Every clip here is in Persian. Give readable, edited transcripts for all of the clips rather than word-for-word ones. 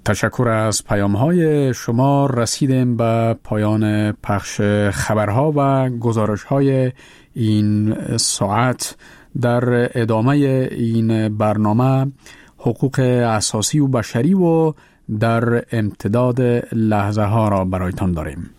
تشکر از پیام‌های شما. رسیدیم به پایان پخش خبرها و گزارش‌های این ساعت. در ادامه این برنامه حقوق اساسی و بشری و در امتداد لحظه ها را برایتان داریم.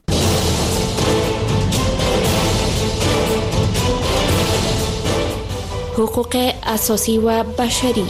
حقوق اساسی و بشری.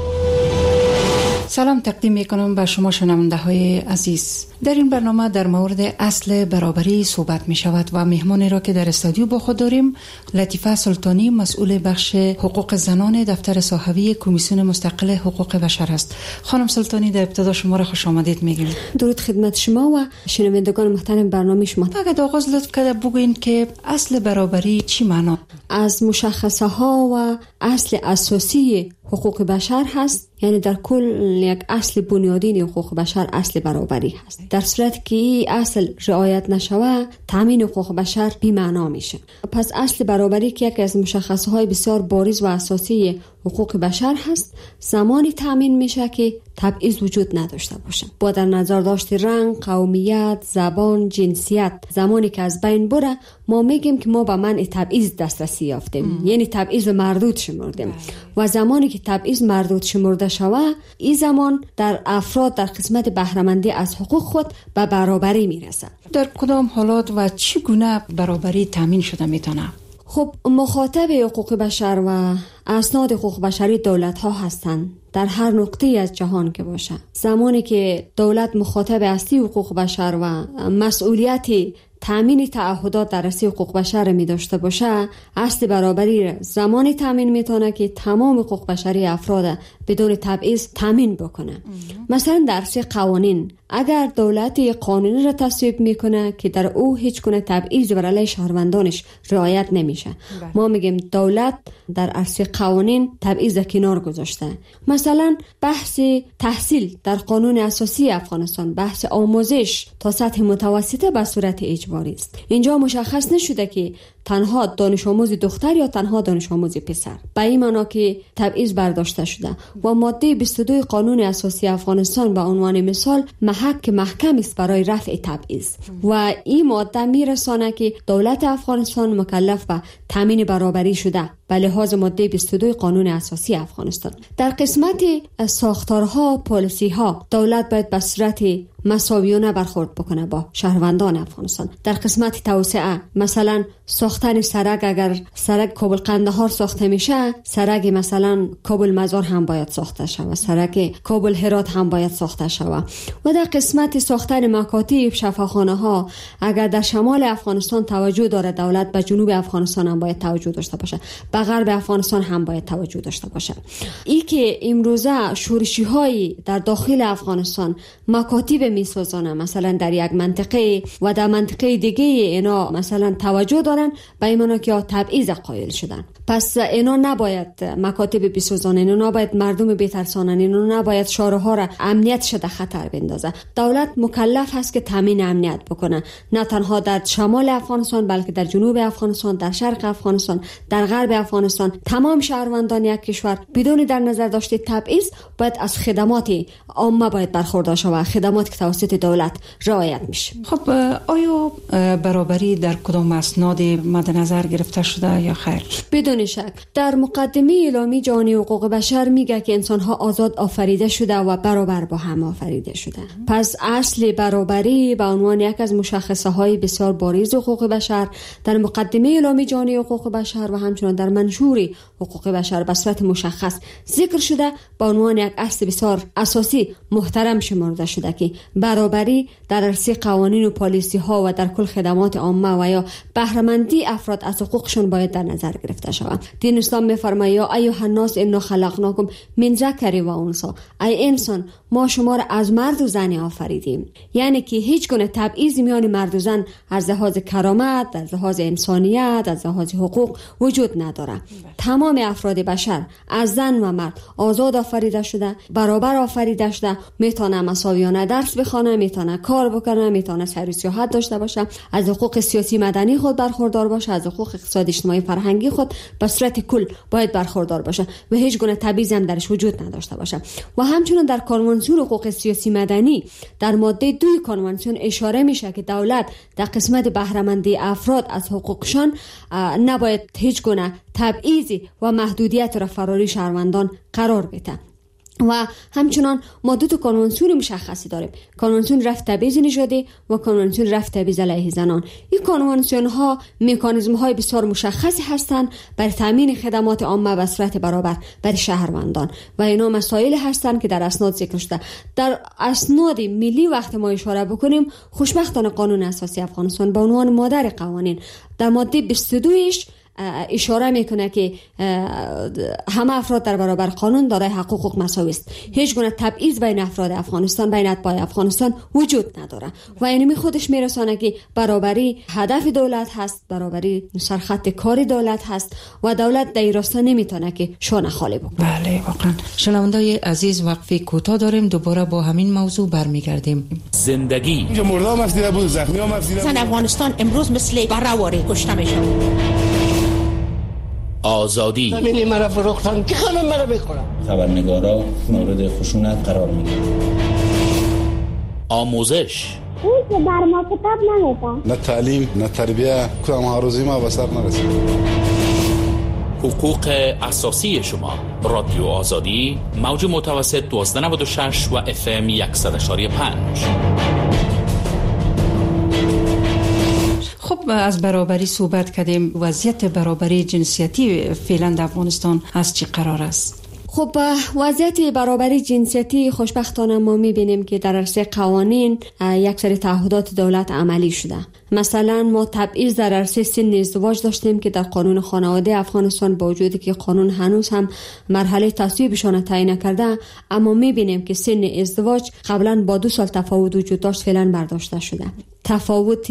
سلام تقدیم میکنم به شما شنونده های عزیز. در این برنامه در مورد اصل برابری صحبت می شود و مهمانی را که در استودیو با خود داریم لطیفه سلطانی، مسئول بخش حقوق زنان دفتر صحوی کمیسیون مستقل حقوق بشر است. خانم سلطانی، در ابتدا شما را خوش آمدید میگیم. درود خدمت شما و شنوندگان محترم برنامه شما. اگر آغاز لطف کرده بگوین که اصل برابری چی معنا؟ از مشخصه ها و اصل اساسی حقوق بشر هست، یعنی در کل یک اصل بنیادین حقوق بشر اصل برابری هست. در صورت که این اصل رعایت نشوه تامین حقوق بشر بی معنا میشه. پس اصل برابری که یکی از مشخصه های بسیار بارز و اساسی حقوق بشر هست، زمانی تامین میشه که تبعیض وجود نداشته باشه. با در نظر داشت رنگ، قومیت، زبان، جنسیت، زمانی که از بین بره ما میگیم که ما به منع تبعیض دسترسی یافتیم، یعنی تبعیض مردود شمردیم. و زمانی که تبعیض مردود شمرده شوه، این زمان در افراد در قسمت بهره‌مندی از حقوق خود به برابری میرسه. در کدام حالات و چگونه برابری تامین شده میتونه؟ خب مخاطب حقوق بشر و اسناد حقوق بشری دولت ها هستند، در هر نقطه از جهان که باشه. زمانی که دولت مخاطب اصلی حقوق بشر و مسئولیت تامین تعهدات در راسته حقوق بشر می داشته باشه، اصل برابری زمانی تامین میتونه که تمام حقوق بشری افراد بدون تبعیض تامین بکنه. مثلا در راسته قوانین، اگر دولت قانونی را تصویب میکنه که در او هیچ گونه تبعیض بر علیه شهروندانش رعایت نمیشه، ما میگیم دولت در عرصه قوانین تبعیض کنار گذاشته. مثلا بحث تحصیل در قانون اساسی افغانستان، بحث آموزش تا سطح متوسطه به صورت اجباری است. اینجا مشخص نشده که تنها دانش آموز دختر یا تنها دانش آموز پسر، به این معنا که تبعیض برداشته شده. و ماده 22 قانون اساسی افغانستان به عنوان مثال محک محکم است برای رفع تبعیض و این ماده میرسانه که دولت افغانستان مکلف به تامین برابری شده به لحاظ ماده 22 قانون اساسی افغانستان. در قسمت ساختارها، پالیسی‌ها، دولت باید به صورت مساویانه برخورد بکنه با شهروندان افغانستان. در قسمت توسعه، مثلا ساختن سرک، اگر سرک کابل قندهار ساخته میشه، سرک مثلا کابل مزار هم باید ساخته شود، سرک کابل هرات هم باید ساخته شود. و در قسمت ساختن مکاتب، شفاخانه ها، اگر در شمال افغانستان توجه داره دولت، به جنوب افغانستان هم باید توجه داشته باشه، به غرب افغانستان هم باید توجه داشته باشه. ای که امروزه شورشی های در داخل افغانستان مکاتب میسازانه، مثلا در یک منطقه و در منطقه دیگه اینا مثلا توجه دارن، به این معنا که تبعیض قائل شدن. پس اینا نباید مکاتب بسازن، اینا نباید مردم بترسانن، اینا نباید شارها را امنیت شده خطر بندازه. دولت مکلف هست که تامین امنیت بکنه، نه تنها در شمال افغانستان بلکه در جنوب افغانستان، در شرق افغانستان، در غرب افغانستان. تمام شهروندان یک کشور بدون در نظر داشته تبعیض باید از خدمات عامه باید برخوردار شود، خدمات که توسط دولت رعایت میشه. خب آیا برابری در کدام اسناد مد نظر گرفته شده یا خیر؟ بدون شک در مقدمه اعلامیه جهانی حقوق بشر میگه که انسان‌ها آزاد آفریده شده و برابر با هم آفریده شده. پس اصل برابری به عنوان یک از مشخصه های بسیار بارز حقوق بشر در مقدمه اعلامیه جهانی حقوق بشر و همچنین در منشور حقوق بشر به صورت مشخص ذکر شده، به عنوان یک اصل بسیار اساسی محترم شمرده شده که برابری در عرصه قوانین و پالیسی ها و در کل خدمات عامه و یا بهره‌مندی افراد از حقوقشون باید در نظر گرفته شود. دین اسلام می‌فرماید یا ایها الناس انا خلقناکم من ذکر و انثی، ای انسان ما شما را از مرد و زن آفریدیم. یعنی که هیچ گونه تبعیض میان مرد و زن از لحاظ کرامت، از لحاظ انسانیت، از لحاظ حقوق وجود نداره. تمام افراد بشر از زن و مرد آزاد آفریده شده، برابر آفریده شده، میتونه مساویانه درس بخونه، میتونه کار بکنه، میتونه سیر و سیاحت داشته باشه، از حقوق سیاسی مدنی خود برخوردار باشه، از حقوق اقتصادی اجتماعی فرهنگی خود به صورت کل باید برخوردار باشه و هیچ گونه تبعیض هم درش وجود نداشته باشه. و همچنین در کنوانسیون حقوق سیاسی مدنی در ماده 2 کنوانسیون اشاره میشه که دولت در قسمت بهره‌مندی افراد از حقوقشان نباید هیچ گونه تبعیضی و محدودیت را فراری شهروندان قرار بده. و همچنان ما دو تا کنوانسیون مشخصی داریم، کنوانسیون رفع تبعیض نژادی و کنوانسیون رفع تبعیض علیه زنان. این کنوانسیون ها مکانیزم های بسیار مشخصی هستند برای تامین خدمات عامه به صورت برابر برای شهروندان و اینا مسائل هستند که در اسناد ذکر شده. در اسناد ملی وقت ما اشاره بکنیم، خوشبختانه قانون اساسی افغانستان به عنوان مادر قوانین در ماده 22ش اشاره میکنه که همه افراد در برابر قانون دارای حقوق مساوی است. هیچ گونه تبعیض بین افراد افغانستان، بین اتباع افغانستان وجود نداره و اینمی خودش میرسانه که برابری هدف دولت هست، برابری سرخط کار دولت هست و دولت در این راستا نمیتونه که شانه خالی بکنه. بله واقعا. شنوندای عزیز، وقفه کوتاه داریم، دوباره با همین موضوع برمیگردیم. زندگی اینجا مردم افدیده بود، زخمی هم افدیده بود. افغانستان امروز مثل بره‌واره کشته میشه. آزادی همینی مرا فروختن که خانم مرا بخورم. خبرنگارا مورد خشونت قرار میگیرن. آموزش اون که بر ما کتاب نمیدن، نه تعلیم نه تربیه، کدام هاروزی ما به سر نرسید. حقوق اساسی شما. رادیو آزادی، موج متوسط 1296 و FM 100.5. خب از برابری صحبت کردیم. وضعیت برابری جنسیتی فعلا در افغانستان از چی قرار است؟ خب وضعیت برابری جنسیتی خوشبختانه ما میبینیم که در عرصه قوانین یک سری تعهدات دولت عملی شده. مثلا ما تبعیض در عرصه سن ازدواج داشتیم که در قانون خانواده افغانستان با وجودی که قانون هنوز هم مرحله تصویبشان تعیین نکرده، اما میبینیم که سن ازدواج قبلا با 2 سال تفاوت وجود داشت، فعلا برداشته شده. تفاوت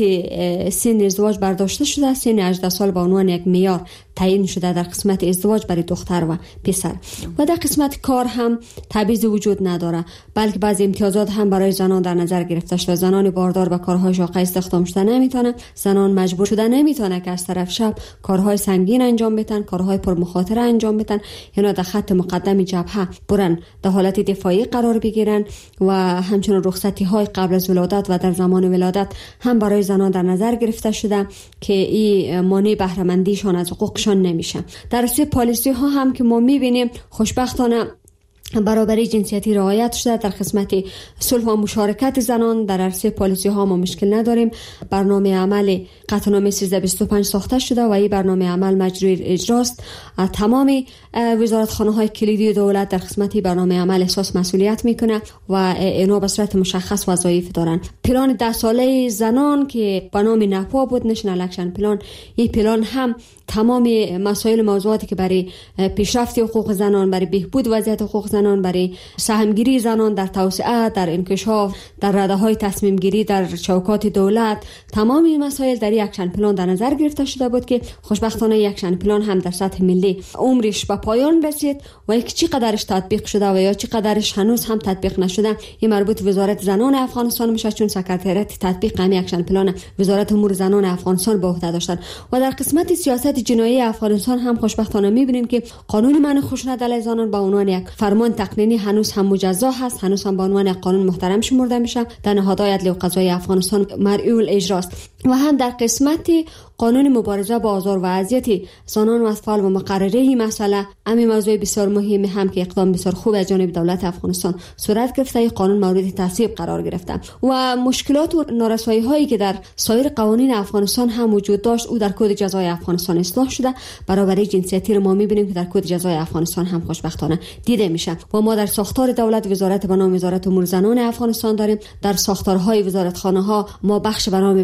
سن ازدواج برداشته شده، سن 18 سال به عنوان یک معیار تعیین شده در قسمت ازدواج برای دختر و پسر. و در قسمت کار هم تبعیض وجود نداره، بلکه بعضی امتیازات هم برای زنان در نظر گرفته شده. زنان باردار به کارهای شاقه استخدام شده نمیتونه، زنان مجبور شده نمیتونه که از طرف شب کارهای سنگین انجام بدن، کارهای پرمخاطره انجام بدن، یعنی در خط مقدم جبهه برن در حالت دفاعی قرار بگیرن. و همچنین رخصتی های قبل از ولادت و در زمان ولادت هم برای زنان در نظر گرفته شده که این مانع بهره مندیشان از حقوقشان نمیشه. در راسته پالیسی ها هم که ما میبینیم خوشبختانه برابری جنسیتی رعایت شده. در قسمت صلح و مشارکت زنان در عرصه پالیسی ها ما مشکل نداریم. برنامه عمل قطعنامه 1325 ساخته شده و این برنامه عمل مجروی اجراست. تمام وزارتخانه های کلیدی دولت در قسمت برنامه عمل احساس مسئولیت میکنه و اینا به صورت مشخص وظایف دارن. پلان 10 ساله زنان که به نام نپا بود، نشنال اکشن پلان، این پلان هم تمام مسائل موضوعاتی که برای پیشرفت حقوق زنان، برای بهبود وضعیت حقوق زنان، برای سهمگیری زنان در توسعه، در انکشاف، در رده‌های تصمیم گیری در چوکات دولت، تمام این مسائل در یک اکشن پلان در نظر گرفته شده بود که خوشبختانه یک اکشن پلان هم در سطح ملی عمرش به پایان رسید و یک چقدرش تطبیق شده و یا چقدرش هنوز هم تطبیق نشده این مربوط وزارت زنان افغانستان میشه، چون سکرتریات تطبیق همین اکشن پلان وزارت امور زنان افغانستان به عهده داشتن. و در قسمت سیاست جنایی افغانستان هم خوشبختانه میبینیم که قانون منع خشونت علیه زنان به عنوان یک فرمان تقنینی هنوز هم مجزا هست، هنوز هم به عنوان یک قانون محترم شمرده میشه، در نهادهای عدلی و قضایی افغانستان مرئی الاجراست. و هم در قسمت قانون مبارزه با آزار و اذیت زنان و اطفال و مقرره این مسئله، همین موضوع بسیار مهمی هم که اقدام بسیار خوب از جانب دولت افغانستان صورت گرفته، این قانون مورد تصویب قرار گرفته. و مشکلات و نارسایی هایی که در سایر قوانین افغانستان هم وجود داشت او در کد جزای افغانستان اصلاح شده. برابری جنسیتی رو ما میبینیم که در کد جزای افغانستان هم خوشبختانه دیده میشه. و ما در ساختار دولت وزارت به نام وزارت امور زنان افغانستان داریم. در ساختارهای وزارتخانه ها ما بخش به نام بخش جنگ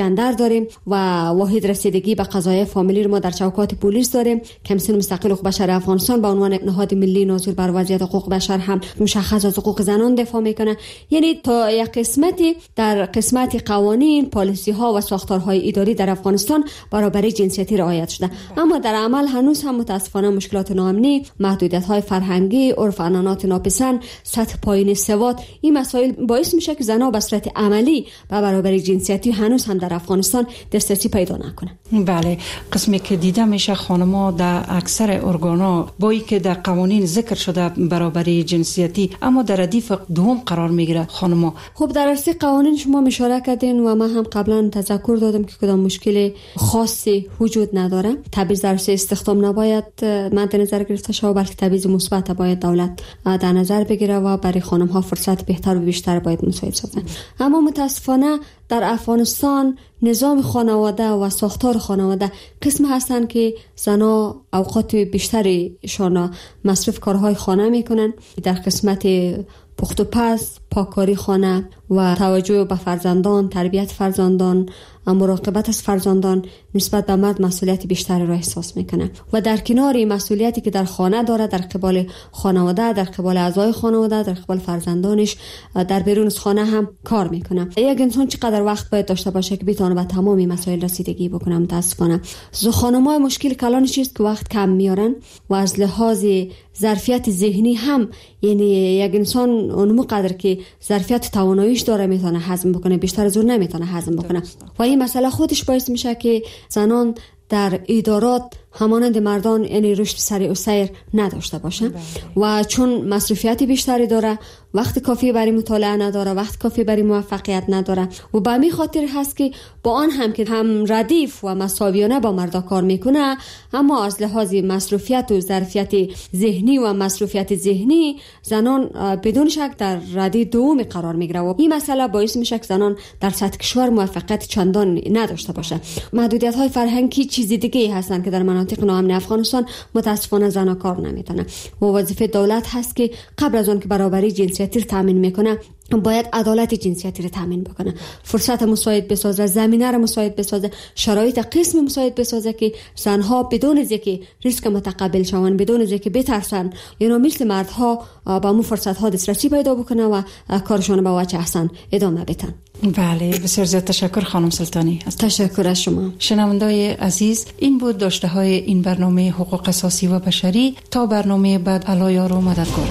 اندر داریم و واحد رسیدگی به قضایای فامیلی ما در چوکات پلیس داریم. کمیسیون مستقل حقوق بشر افغانستان به عنوان نهاد ملی ناظر بر وضعیت حقوق بشر هم مشخص از حقوق زنان دفاع میکنه. یعنی تا یک قسمتی در قسمت قوانین، پالیسی ها و ساختارهای اداری در افغانستان برابری جنسیتی رعایت شده، اما در عمل هنوز هم متاسفانه مشکلات ناامنی، محدودیت های فرهنگی، عرف عنعنات ناپسند، سطح پایین سواد، این مسائل باعث میشه که زنها به صورت عملی به برابری جنسیتی هنوز هم در افغانستان دسترسی پیدا نکنه. بله، قسمی که دیده میشه خانم‌ها در اکثر ارگانا با اینکه در قوانین ذکر شده برابری جنسیتی، اما در ردیف دوم قرار میگیره خانم‌ها. خب در اصل قوانین شما اشاره کردین و من هم قبلا تذکر دادم که کدام مشکل خاصی وجود نداره. تبعیض در استخدام نباید مد نظر گرفته شود، بلکه تبعیض مثبت باید دولت در نظر بگیره و برای خانم‌ها فرصت بهتر و بیشتر باید مساعد سازه. اما متاسفانه در افغانستان نظام خانواده و ساختار خانواده قسم هستند که زنها اوقات بیشتریشان مصرف کارهای خانه میکنن. در قسمت پخت و پز، پاککاری خانه و توجه به فرزندان، تربیت فرزندان، مراقبت از فرزندان نسبت به مرد مسئولیت بیشتری را احساس میکنه و در کنار این مسئولیتی که در خانه داره، در قبال خانواده، در قبال اعضای خانواده، در قبال فرزندانش، در بیرون از خانه هم کار میکنه. یک انسان چقدر وقت باید داشته باشه که بتونه به تمام مسائل رسیدگی بکنه؟ متاسفانه خانم‌ها مشکل کلانش چیست که وقت کم میارن و از لحاظ ظرفیت ذهنی هم، یعنی یک انسان اون قدر که ظرفیت تواناییش داره میتونه هضم بکنه، بیشتر از اون نمیتونه هضم بکنه و این مسئله خودش باعث میشه که زنان در ادارات همانند مردان یعنی رشد سریع و سیر نداشته باشه و چون مصرفیت بیشتری داره، وقت کافی برای مطالعه نداره، وقت کافی برای موفقیت نداره و به همین خاطر هست که با آن هم که هم ردیف و مساویانه با مردا کار میکنه، اما از لحاظ مصرفیت و ظرفیت ذهنی و مصرفیت ذهنی زنان بدون شک در ردی دوم قرار میگیره و این مسئله باعث میشه که زنان در سطح کشور موفقیت چندان نداشته باشه. محدودیت های فرهنگی چیز دیگه هستن که در مناطق ناامن افغانستان متاسفانه زنان کار نمیتونن و وظیفه دولت هست که قبل از اون که برابری جنسیتی رو تامین میکنه باید عدالت جنسیتی رو تامین بکنه، فرصت مساعد بسازه، زمینه رو مساعد بسازه، شرایط قسم مساعد بسازه که زنها بدون از اینکه ریسک متقبل شون، بدون از اینکه بترسن، یعنی مثل مردها با مو فرصت ها دسترسی پیدا بکنه و کارشون با وجه احسن ادامه بدن. بله، بسیار زیاد تشکر خانم سلطانی. تشکر از شما. شنونده‌های عزیز، این بود داشته های این برنامه حقوق اساسی و بشری. تا برنامه بعد، الله یار و مددگار.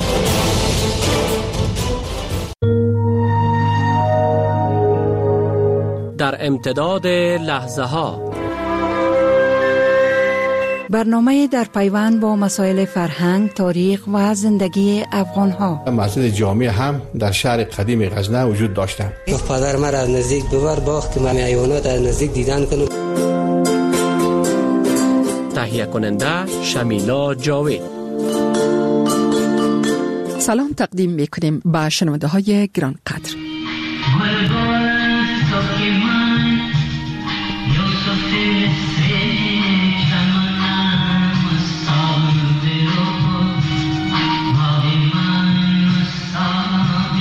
در امتداد لحظه ها، برنامه در پیوند با مسائل فرهنگ، تاریخ و زندگی افغان ها. مسجد جامع هم در شهر قدیم غزنه وجود داشته. پدر من از نزدیک ببر باخت که من حیوانات از نزدیک دیدن کنم. تهیه کننده شمیلا جاوید. سلام تقدیم میکنیم به شنونده های گران قدر.